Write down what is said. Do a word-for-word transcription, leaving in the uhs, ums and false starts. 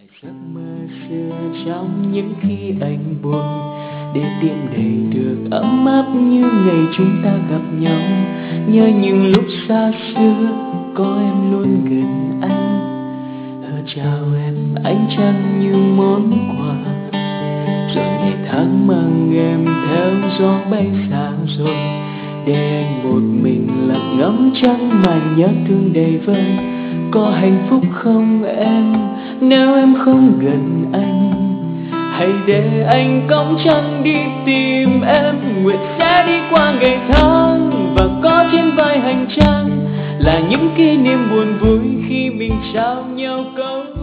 giấc mơ xưa trong những khi anh buồn, để tim đầy được ấm áp như ngày chúng ta gặp nhau. Nhớ những lúc xa xưa có em luôn gần anh. Hỡi chào em, ánh trăng như món quà, rồi ngày tháng mang em theo gió bay xa rồi, để anh một mình lặng ngắm trăng mà nhớ thương đầy vơi. Có hạnh phúc không em nếu em không gần anh? Hãy để anh cõng trăng đi tìm em, nguyện sẽ đi qua ngày tháng và có trên vai hành trang là những kỷ niệm buồn vui khi mình trao nhau câu